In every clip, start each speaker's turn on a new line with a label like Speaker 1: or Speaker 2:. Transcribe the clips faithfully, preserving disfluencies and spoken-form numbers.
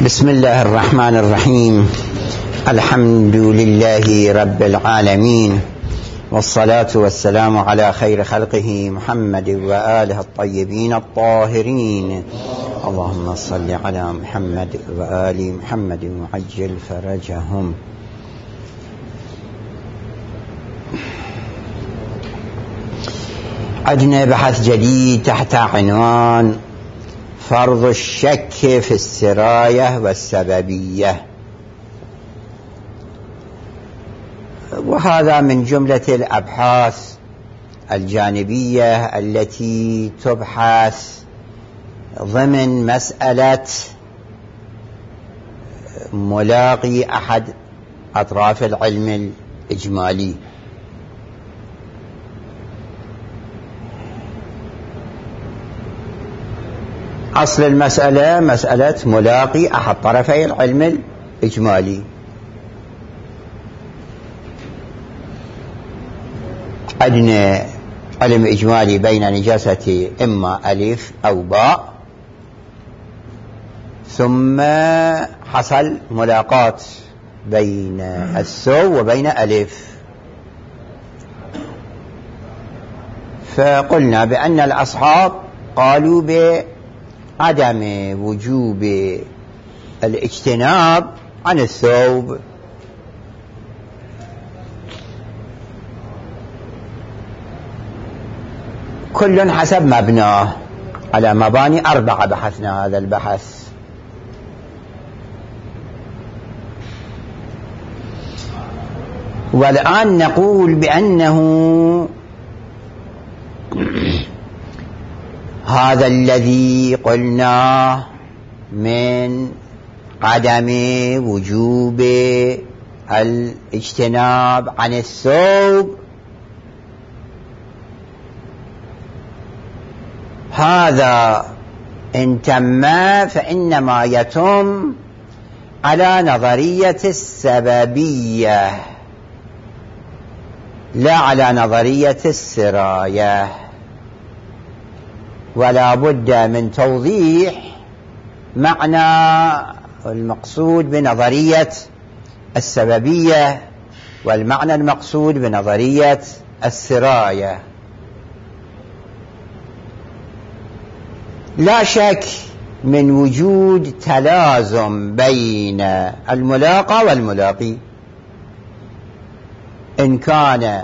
Speaker 1: بسم الله الرحمن الرحيم. الحمد لله رب العالمين، والصلاة والسلام على خير خلقه محمد وآله الطيبين الطاهرين. اللهم صل على محمد وآل محمد وعجل فرجهم. عندنا بحث جديد تحت عنوان فرض الشك في السراية والسببية، وهذا من جملة الأبحاث الجانبية التي تبحث ضمن مسألة ملاقي أحد أطراف العلم الإجمالي. أصل المسألة مسألة ملاقي أحد طرفي العلم الإجمالي. عندنا علم إجمالي بين نجاسة إما ألف أو باء، ثم حصل ملاقاة بين السو وبين ألف، فقلنا بأن الأصحاب قالوا بعدم وجوب الاجتناب عن الثوب، كل حسب مبناه. على مباني أربعة بحثنا هذا البحث. والآن نقول بأنه هذا الذي قلناه من عدم وجوب الاجتناب عن الثوب، هذا إن تم فإنما يتم على نظرية السببية لا على نظرية السراية. ولا بد من توضيح معنى المقصود بنظرية السببية والمعنى المقصود بنظرية السراية. لا شك من وجود تلازم بين الملاقى والملاقي. إن كان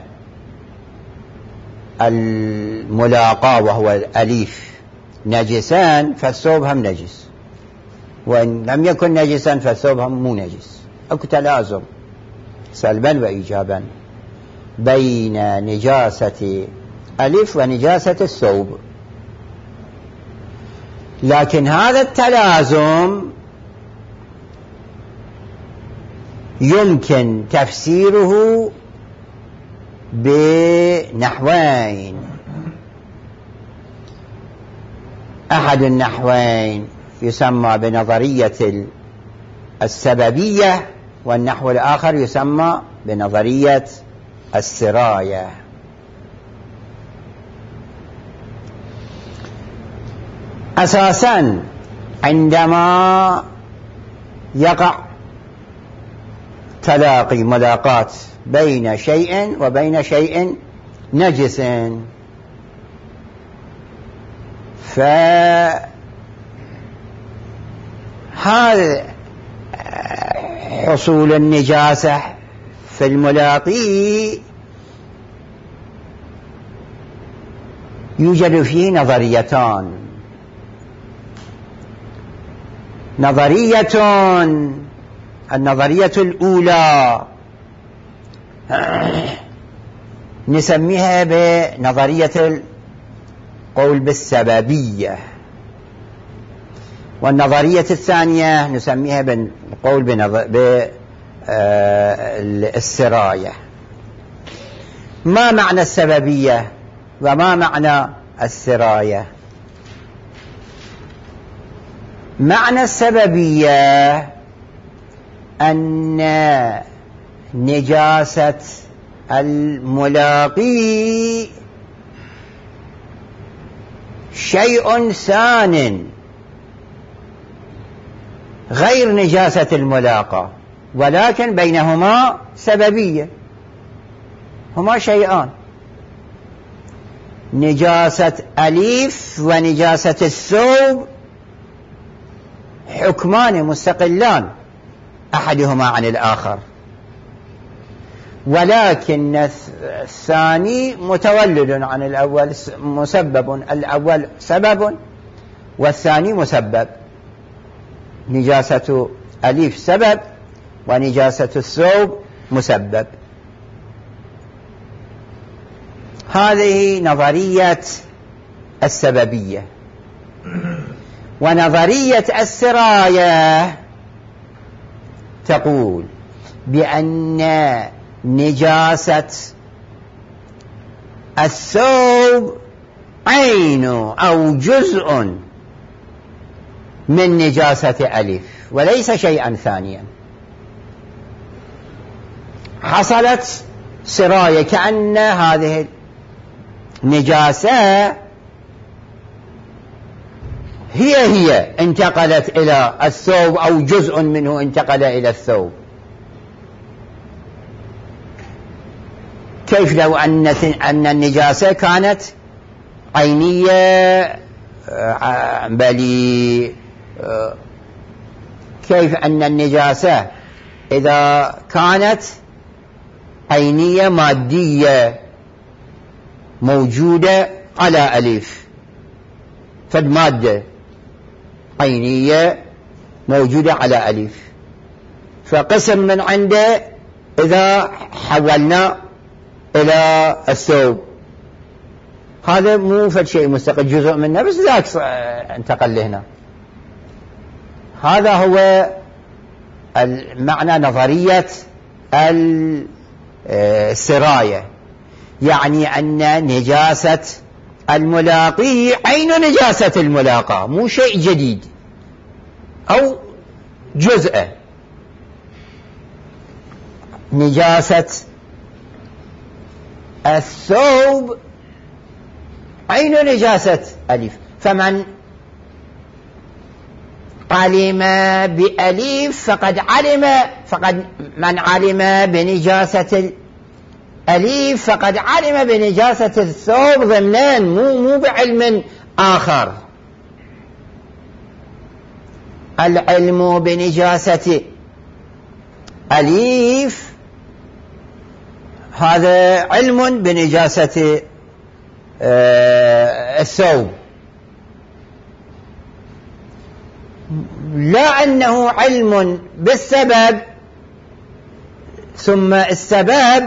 Speaker 1: الملاقى وهو الأليف نجسان فالثوب هم نجس، وإن لم يكن نجسا فالثوب هم مو نجس. أكو تلازم سلبا وإيجابا بين نجاسة ألف ونجاسة الثوب، لكن هذا التلازم يمكن تفسيره بنحوين. أحد النحوين يسمى بنظرية السببية، والنحو الآخر يسمى بنظرية السراية. أساسا عندما يقع تلاقي ملاقاة بين شيء وبين شيء نجس، فهذا حصول النجاسة في الملاقي يوجد فيه نظريتان. نظرية النظرية الأولى نسميها بنظرية القول بالسببية، والنظرية الثانية نسميها بالقول بالسراية. ما معنى السببية وما معنى السراية؟ معنى السببية أن نجاسة الملاقي شيء ثان غير نجاسة الملاقاة، ولكن بينهما سببية، هما شيئان، نجاسة أليف ونجاسة الثوب حكمان مستقلان أحدهما عن الآخر، ولكن الثاني متولد عن الأول، مسبب، الأول سبب والثاني مسبب. نجاسة أليف سبب ونجاسة الثوب مسبب. هذه نظرية السببية. ونظرية السراية تقول بأن نجاسة الثوب عين أو جزء من نجاسة ألف وليس شيئا ثانيا. حصلت سراية، كأن هذه النجاسة هي هي انتقلت إلى الثوب أو جزء منه انتقل إلى الثوب. كيف لو أن أن النجاسة كانت عينية بل كيف أن النجاسة إذا كانت عينية مادية موجودة على ألف، فالمادة عينية موجودة على ألف، فقسم من عنده إذا حولنا إلى الثوب، هذا مو فد شيء مستقل، جزء منه بس ذاك انتقل لهنا. هذا هو المعنى نظرية السراية، يعني أن نجاسة الملاقي عين نجاسة الملاقى، مو شيء جديد أو جزء. نجاسة الثوب عين نجاسة ألف، فمن علم بألف فقد علم فقد من علم بنجاسة الألف فقد علم بنجاسة الثوب ضمنان، مو مو بعلم آخر. العلم بنجاسة ألف هذا علم بنجاسة الثوب، لا أنه علم بالسبب ثم السبب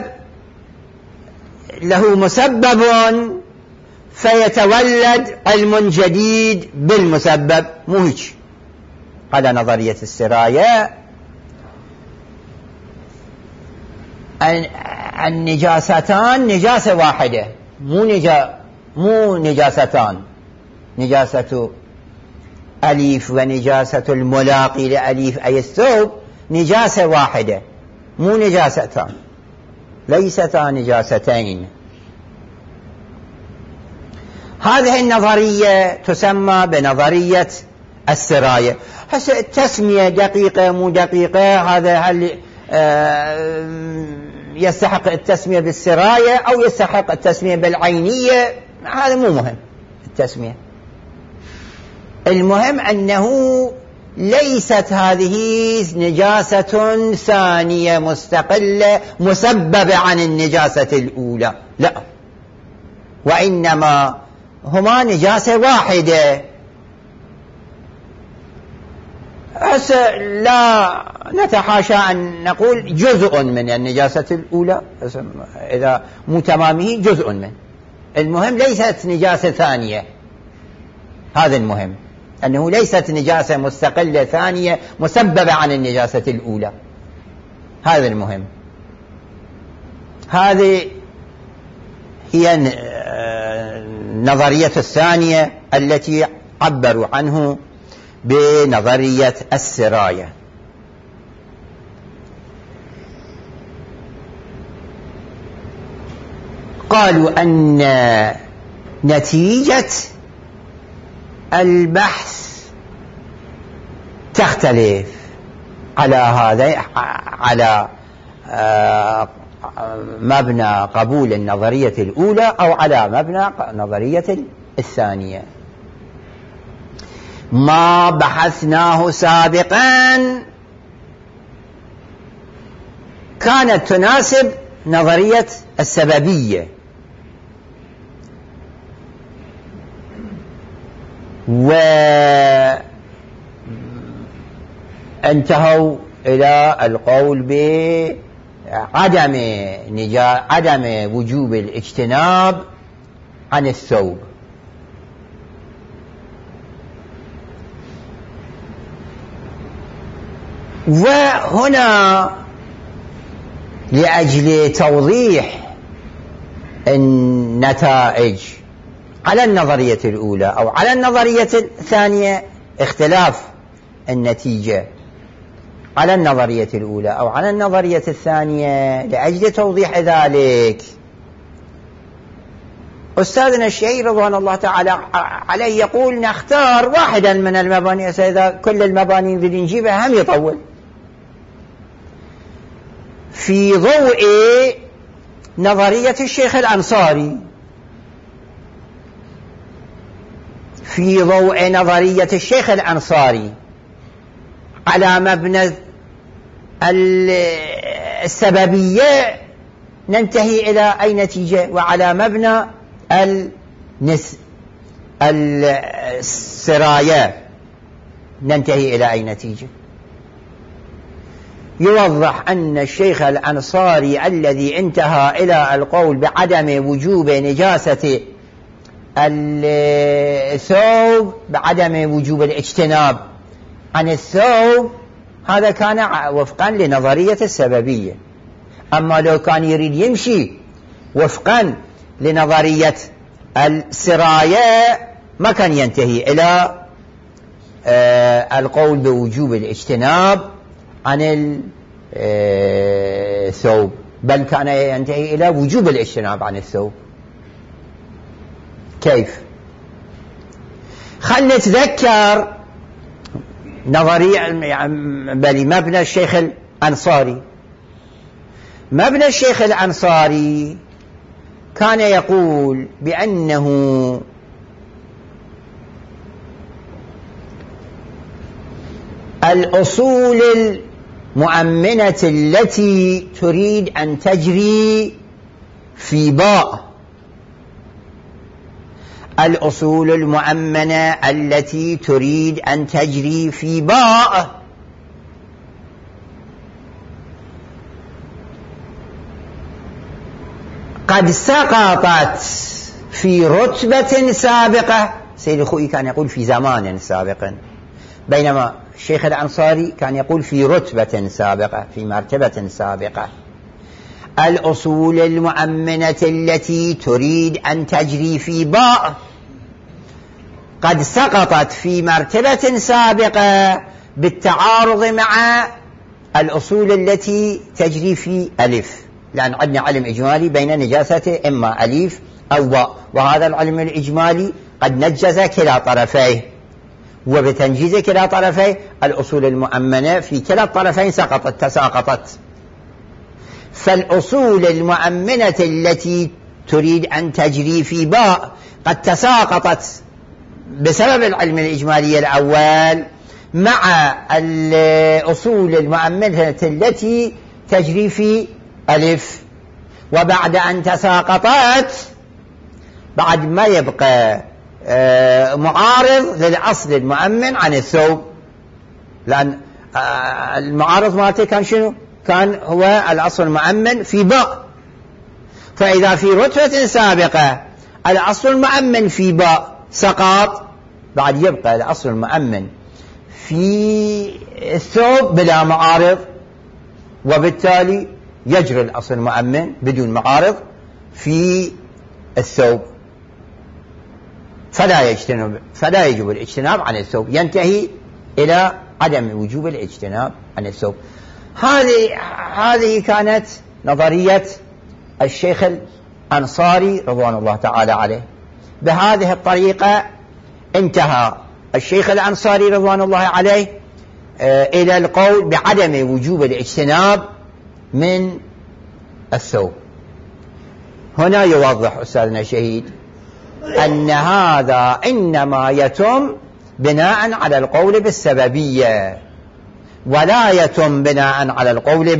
Speaker 1: له مسبب فيتولد علم جديد بالمسبب، مو هيك. هذا نظرية السراية. النجاستان نجاسة واحدة، مو نجا مو نجاستان، نجاسة أليف ونجاسة الملاقي لأليف أي الثوب نجاسة واحدة، مو نجاستان، ليستا نجاستين. هذه النظرية تسمى بنظرية السراية. هسه التسمية دقيقة مو دقيقة، هذا هل يستحق التسمية بالسراية أو يستحق التسمية بالعينية، هذا مو مهم التسمية. المهم أنه ليست هذه نجاسة ثانية مستقلة مسببة عن النجاسة الأولى، لا، وإنما هما نجاسة واحدة. هسه لا نتحاشى أن نقول جزء من النجاسة الأولى، إذا مو تمامه جزء من، المهم ليست نجاسة ثانية. هذا المهم، أنه ليست نجاسة مستقلة ثانية مسببة عن النجاسة الأولى، هذا المهم. هذه هي النظرية الثانية التي عبروا عنه بنظرية السراية. قالوا أن نتيجة البحث تختلف على هذا على مبنى قبول النظرية الأولى أو على مبنى نظرية الثانية. ما بحثناه سابقا كانت تناسب نظرية السببية، وانتهوا إلى القول بعدم عدم وجوب الاجتناب عن الثوب. وهنا لأجل توضيح النتائج على النظرية الأولى أو على النظرية الثانية، اختلاف النتيجة على النظرية الأولى أو على النظرية الثانية، لأجل توضيح ذلك أستاذنا الشيخ رضوان الله تعالى عليه يقول نختار واحدا من المباني، إذا كل المباني اللي نجيبها هم يطول. في ضوء نظرية الشيخ الأنصاري في ضوء نظرية الشيخ الأنصاري على مبنى السببية ننتهي إلى أي نتيجة، وعلى مبنى النس السرايا ننتهي إلى أي نتيجة. يوضح أن الشيخ الأنصاري الذي انتهى إلى القول بعدم وجوب نجاسة الثوب بعدم وجوب الاجتناب عن الثوب، هذا كان وفقا لنظرية السببية. أما لو كان يريد يمشي وفقا لنظرية السراية ما كان ينتهي إلى القول بوجوب الاجتناب عن الثوب، بل كان ينتهي إلى وجوب الاجتناب عن الثوب. كيف؟ خلنا نتذكر نظرية بل مبنى الشيخ الأنصاري. مبنى الشيخ الأنصاري كان يقول بأنه الأصول المؤمنة التي تريد أن تجري في باء الأصول المؤمنة التي تريد أن تجري في باء قد سقطت في رتبة سابقة. سيد الخوئي كان يقول في زمان سابق، بينما الشيخ الأنصاري كان يقول في رتبة سابقة، في مرتبة سابقة. الأصول المؤمنة التي تريد أن تجري في باء قد سقطت في مرتبة سابقة بالتعارض مع الأصول التي تجري في ألف، لأن عندنا علم إجمالي بين نجاسة إما ألف أو باء، وهذا العلم الإجمالي قد نجز كلا طرفيه، وبتنجيز كلا طرفيه الأصول المؤمنة في كلا الطرفين سقطت تساقطت. فالأصول المؤمنة التي تريد أن تجري في باء قد تساقطت بسبب العلم الإجمالي الأول مع الأصول المؤمنة التي تجري في ألف، وبعد أن تساقطت بعد ما يبقى معارض للأصل المؤمن عن الثوب، لأن المعارض مالته كان شنو؟ كان هو الأصل المؤمن في باء. فإذا في رتبة سابقة الأصل المؤمن في باء سقط، بعد يبقى الأصل المؤمن في الثوب بلا معارض، وبالتالي يجري الأصل المؤمن بدون معارض في الثوب، فلا يجتنب فلا يجب الاجتناب عن الثوب، ينتهي إلى عدم وجوب الاجتناب عن الثوب. هذه هذه كانت نظرية الشيخ الأنصاري رضوان الله تعالى عليه. بهذه الطريقة انتهى الشيخ الأنصاري رضوان الله عليه إلى القول بعدم وجوب الاجتناب من الثوب. هنا يوضح أستاذنا شهيد أن هذا إنما يتم بناء على القول بالسببية، ولا يتم بناء على القول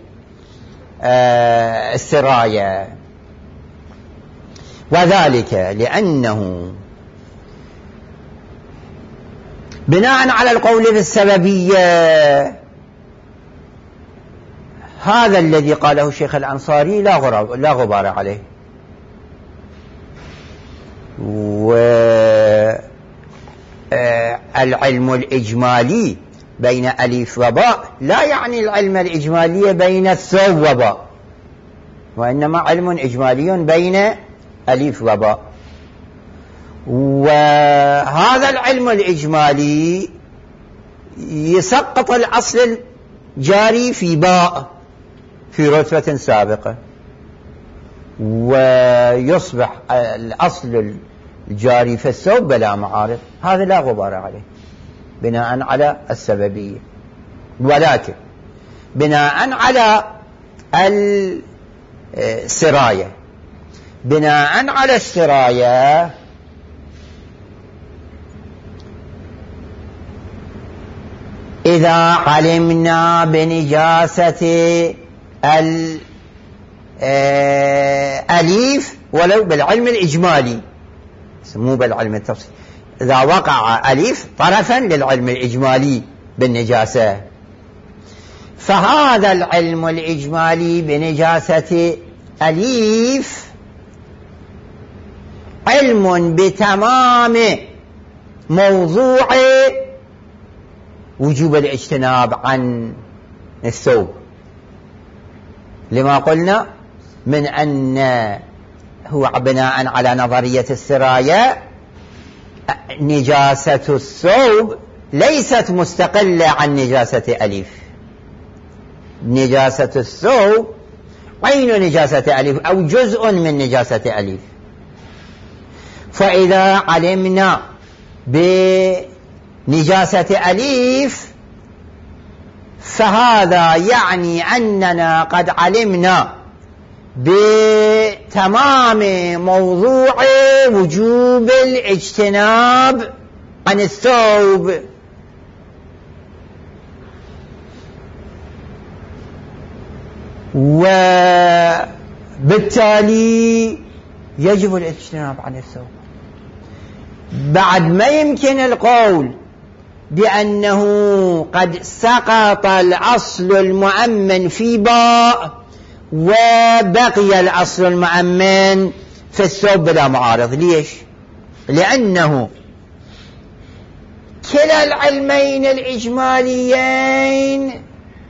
Speaker 1: بالسراية، وذلك لأنه بناء على القول بالسببية هذا الذي قاله الشيخ الأنصاري لا غراب لا غبار عليه. والعلم الإجمالي بين ألف وباء لا يعني العلم الإجمالي بين الثوب وباء، وإنما علم إجمالي بين ألف وباء. وهذا العلم الإجمالي يسقط الأصل الجاري في باء في رتبة سابقة، ويصبح الأصل الجاري في الثوب بلا معارض. هذا لا غبار عليه بناء على السببية، ولكن بناء على السراية بناء على السراية إذا علمنا بنجاسة الأليف ولو بالعلم الإجمالي مو بالعلم التفصيلي، إذا وقع أليف طرفا للعلم الإجمالي بالنجاسة، فهذا العلم الإجمالي بنجاسة أليف علم بتمام موضوع وجوب الاجتناب عن الثوب، لما قلنا من أن هو بناء على نظرية السراية نجاسة الثوب ليست مستقلة عن نجاسة أليف. نجاسة الثوب عين نجاسة أليف أو جزء من نجاسة أليف. فإذا علمنا بنجاسة أليف فهذا يعني أننا قد علمنا بتمام موضوع وجوب الاجتناب عن الثوب. وبالتالي يجب الاجتناب عن الثوب. بعد ما يمكن القول بأنه قد سقط الأصل المؤمن في باء وبقي الأصل المؤمن في الثوب بلا معارض. ليش؟ لأنه كلا العلمين الإجماليين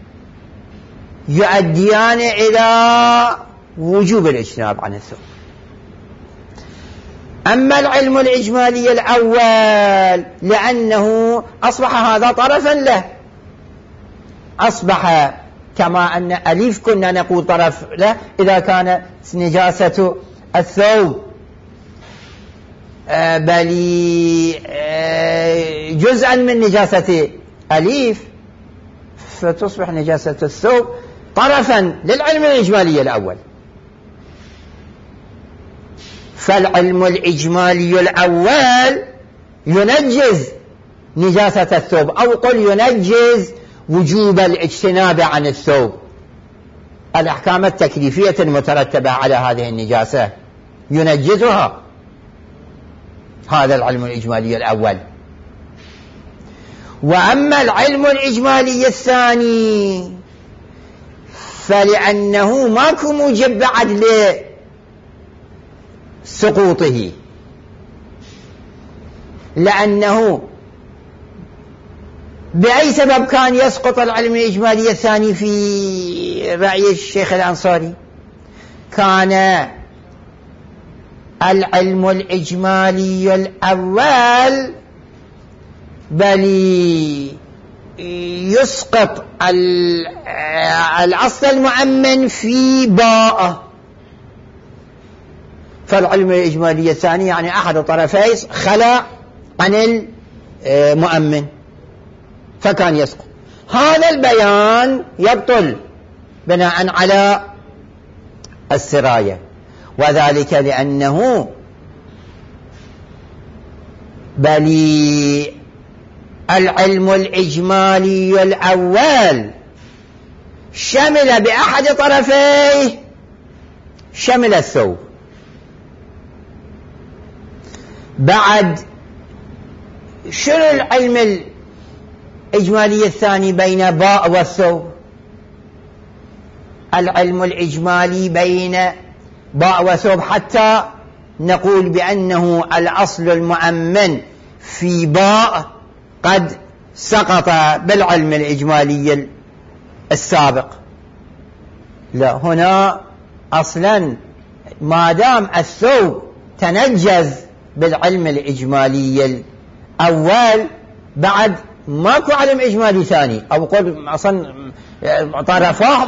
Speaker 1: يؤديان إلى وجوب الاجتناب عن الثوب. أما العلم الإجمالي الأول لأنه أصبح هذا طرفا له، أصبح كما أن أليف كنا نقول طرف له إذا كان نجاسة الثوب بل جزءا من نجاسة أليف، فتصبح نجاسة الثوب طرفا للعلم الإجمالي الأول. فالعلم الإجمالي الأول ينجز نجاسة الثوب، أو قل ينجز وجوب الاجتناب عن الثوب، الأحكام التكليفية المترتبة على هذه النجاسة ينجزها هذا العلم الإجمالي الأول. وأما العلم الإجمالي الثاني فلأنه ماكو موجب بعد لسقوطه، لأنه بأي سبب كان يسقط العلم الإجمالي الثاني في رأي الشيخ الأنصاري؟ كان العلم الإجمالي الأول بل يسقط الأصل المؤمن في باء، فالعلم الإجمالي الثاني يعني أحد طرفي خلع عن المؤمن فكان يسقط. هذا البيان يبطل بناء على السراية، وذلك لأنه بل العلم الإجمالي الأول شمل بأحد طرفيه شمل الثوب. بعد شنو العلم الإجمالي الثاني بين باء والثوب؟ العلم الإجمالي بين باء وثوب حتى نقول بأنه الأصل المؤمن في باء قد سقط بالعلم الإجمالي السابق. لا، هنا أصلا ما دام الثوب تنجز بالعلم الإجمالي الأول بعد ماكو علم إجمالي ثاني، أو قل أصلا طرفاه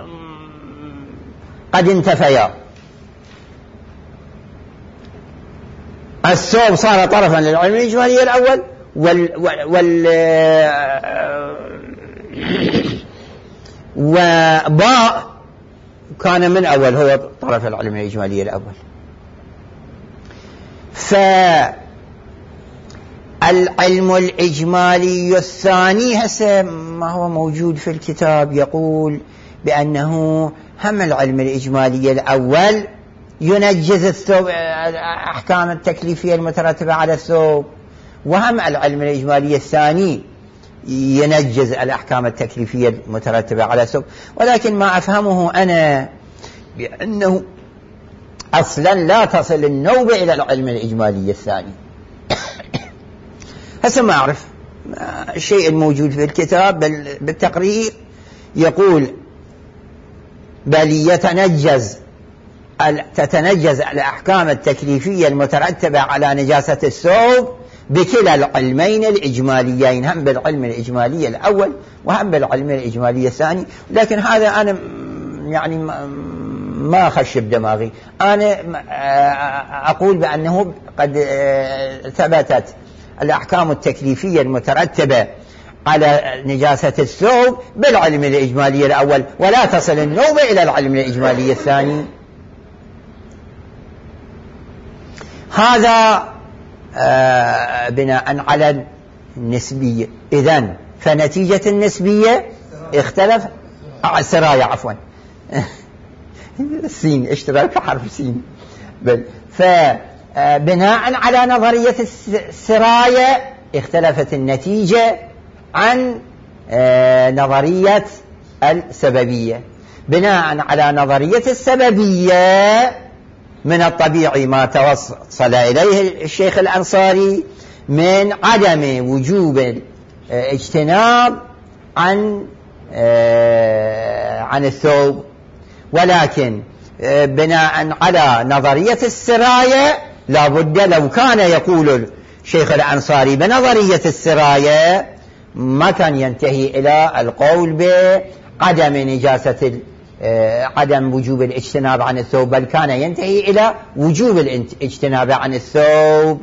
Speaker 1: قد انتفيا. الثوب صار طرفا للعلم الإجمالي الأول، وال, وال... وباء كان من أول هو طرف العلم الإجمالي الأول. فالعلم الإجمالي الثاني هسه ما هو موجود في الكتاب يقول بأنه هم العلم الإجمالي الأول ينجز الثوب أحكام التكليفية المترتبة على الثوب، وهم العلم الإجمالي الثاني ينجز الأحكام التكليفية المترتبة على الثوب. ولكن ما أفهمه أنا بأنه أصلا لا تصل النوبة إلى العلم الإجمالي الثاني. هسه ما أعرف الشيء الموجود في الكتاب بالتقرير يقول بل يتنجز تتنجز الأحكام التكليفية المترتبة على نجاسة الثوب بكلا العلمين الإجماليين، هم بالعلم الإجمالي الأول وهم بالعلم الإجمالي الثاني. لكن هذا أنا يعني ما خش بدماغي. أنا أقول بأنه قد ثبتت الأحكام التكليفية المترتبة على نجاسة الثوب بالعلم الإجمالي الأول، ولا تصل النوبة إلى العلم الإجمالي الثاني. هذا آه بناء على النسبية. إذن فنتيجة النسبية اختلف السراية عفوا السين اشتراك حرف سين. فبناء على نظرية السراية اختلفت النتيجة عن آه نظرية السببية. بناء على نظرية السببية من الطبيعي ما توصل إليه الشيخ الأنصاري من عدم وجوب الاجتناب عن عن الثوب، ولكن بناء على نظرية السراية لا بد لو كان يقول الشيخ الأنصاري بنظرية السراية ما كان ينتهي إلى القول بعدم نجاسة عدم وجوب الاجتناب عن الثوب، بل كان ينتهي إلى وجوب الاجتناب عن الثوب.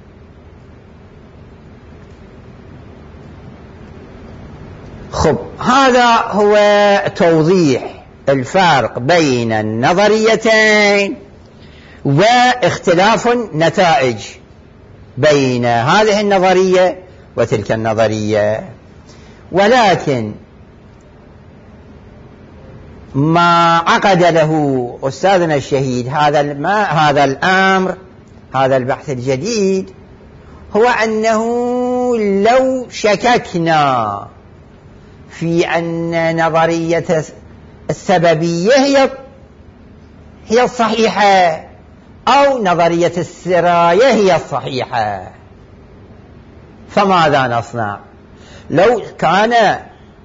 Speaker 1: خب، هذا هو توضيح الفرق بين النظريتين واختلاف النتائج بين هذه النظرية وتلك النظرية. ولكن ما عقد له أستاذنا الشهيد هذا ما هذا الأمر هذا البحث الجديد هو أنه لو شككنا في أن نظرية السببية هي هي الصحيحة أو نظرية السراية هي الصحيحة، فماذا نصنع؟ لو كان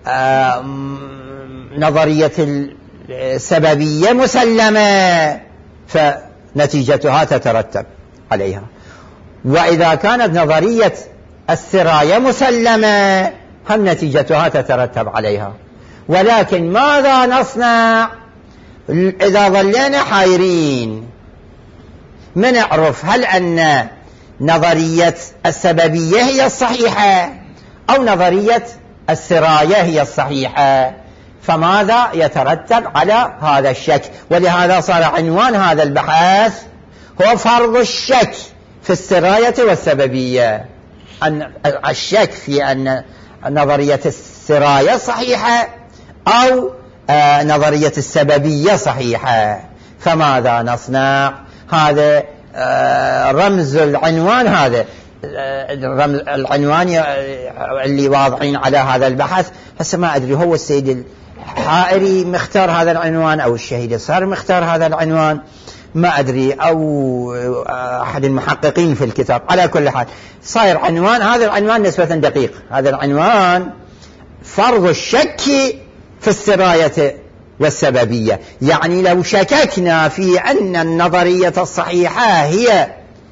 Speaker 1: نظرية السببية مسلمة فنتيجتها تترتب عليها، وإذا كانت نظرية السراية مسلمة هم نتيجتها تترتب عليها. ولكن ماذا نصنع إذا ظلنا حيرين؟ ما نعرف هل أن نظرية السببية هي الصحيحة أو نظرية السراية هي الصحيحة، فماذا يترتب على هذا الشك؟ ولهذا صار عنوان هذا البحث هو فرض الشك في السراية والسببية، أن الشك في أن نظرية السراية صحيحة أو آه نظرية السببية صحيحة. فماذا نصنع؟ هذا آه رمز العنوان، هذا آه رمز العنوان اللي واضحين على هذا البحث. هسه ما أدري هو السيد الحائري مختار هذا العنوان أو الشهيد صار مختار هذا العنوان، ما أدري، أو أحد المحققين في الكتاب. على كل حال صاير عنوان، هذا العنوان نسبة دقيق، هذا العنوان فرض الشك في السراية والسببية. يعني لو شككنا في أن النظرية الصحيحة هي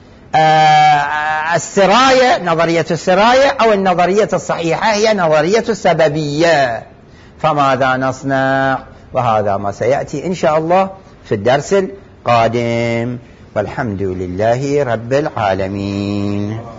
Speaker 1: السراية، نظرية السراية، أو النظرية الصحيحة هي نظرية السببية، فماذا نصنع؟ وهذا ما سيأتي إن شاء الله في الدرس القادم، والحمد لله رب العالمين.